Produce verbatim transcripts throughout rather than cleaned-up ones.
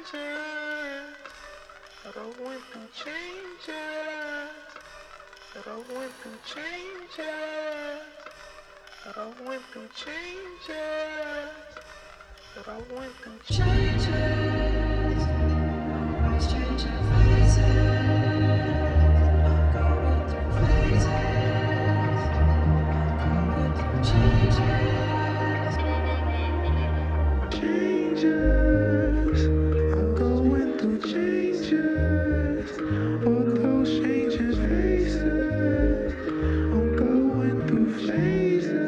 changes. But I went through changes. But I went through changes. But I went through changes. But I went through changes. Always changing phases. I'm going through phases. I'm going through changes. Changes. I'm going through changes. All those changing faces. I'm going through phases.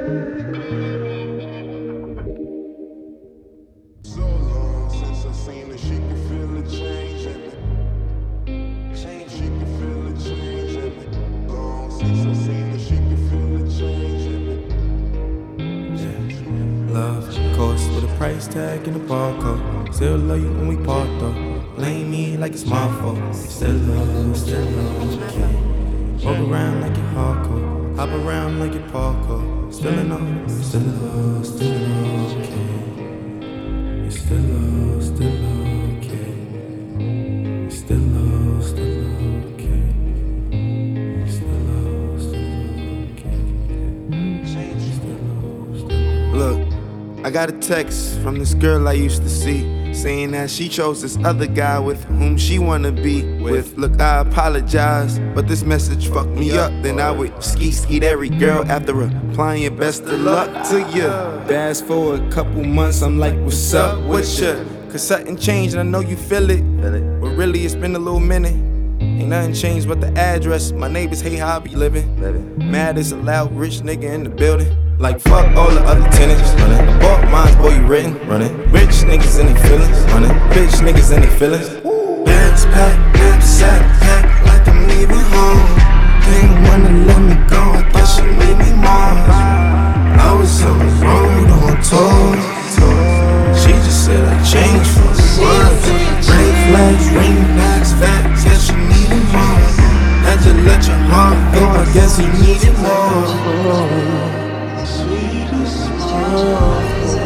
So long since I seen her, she can feel the change in me. Change, she can feel the change in me. Long since I seen her, she can feel the change in me. Yeah. Love, of course, with a price tag and a barcode. Still love you when we part though. Blame me like it's my fault. Still love, still love, okay. Walk around like you're hardcore. Hop around like you're parkour. Still in love, still love, still love, okay. You still love, still love, okay. You still love, still love, okay. You still love, still love, okay. Change, still love, still love. Look, I got a text from this girl I used to see, saying that she chose this other guy with whom she wanna be with. Look, I apologize, but this message fucked me up. Then I would ski skeet every girl after replying your best of luck to you. Fast forward a couple months, I'm like, what's up with ya? Cause something changed and I know you feel it. But really it's been a little minute. Ain't nothing changed but the address. My neighbors hate how I be living. Mad as a loud rich nigga in the building. Like fuck all the other tenants, running. I bought mines, boy, you written, running. Rich niggas in their feelings, running. Bitch niggas in their feelings. Bags packed, knapsack packed like I'm leaving home. Didn't wanna let me go, I thought she made me mine. I was on the road on tour. She just said I changed for the world. Red flags, ring bags, facts, yeah, she needed more. Had to let your heart go, I guess he needed more. Sweetest smile,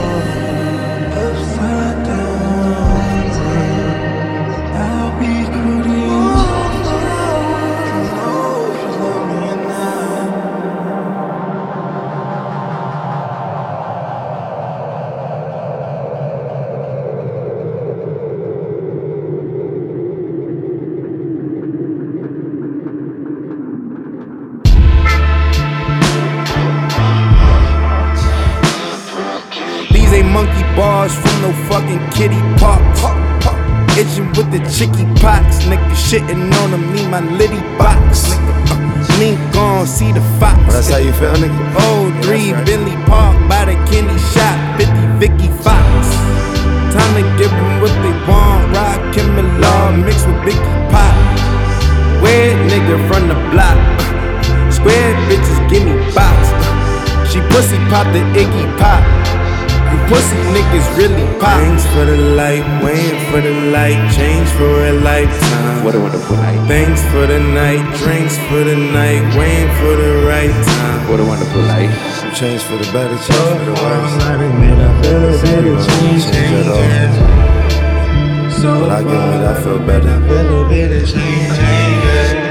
upside down. I'll be cooling off. You know if you love me or not. These ain't monkey bars from no fucking kitty parks. Itching with the chicky pox. Nigga shitting on them, need my litty box. Link on, see the fox. That's how you feel, nigga? Oh, three Billy Park by the Kenny shop. fifty Vicky Fox. Time to give them what they want. Rock Kimmy Law mixed with Biggie Pop. Weird nigga from the block. Square bitches give me box. She pussy pop the Iggy Pop. You pussy niggas really pop. Thanks for the light, waiting for the light, change for a lifetime. What a wonderful night. Thanks for the night, drinks for the night, waiting for the right time. What a wonderful night. Change for the better, change for the worse. I admit I feel a bit of change, Change at all. So But I give it, I feel better. I feel a bit of change, change.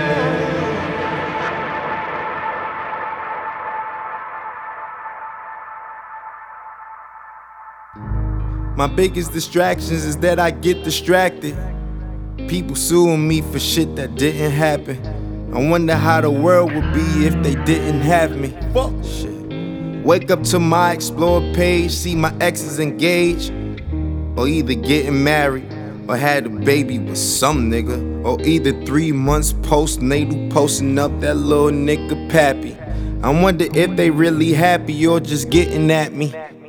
My biggest distractions is that I get distracted. People suing me for shit that didn't happen. I wonder how the world would be if they didn't have me. Fuck shit. Wake up to my explore page, see my exes engaged, or either getting married or had a baby with some nigga, or either three months postnatal posting up that little nigga pappy. I wonder if they really happy or just getting at me.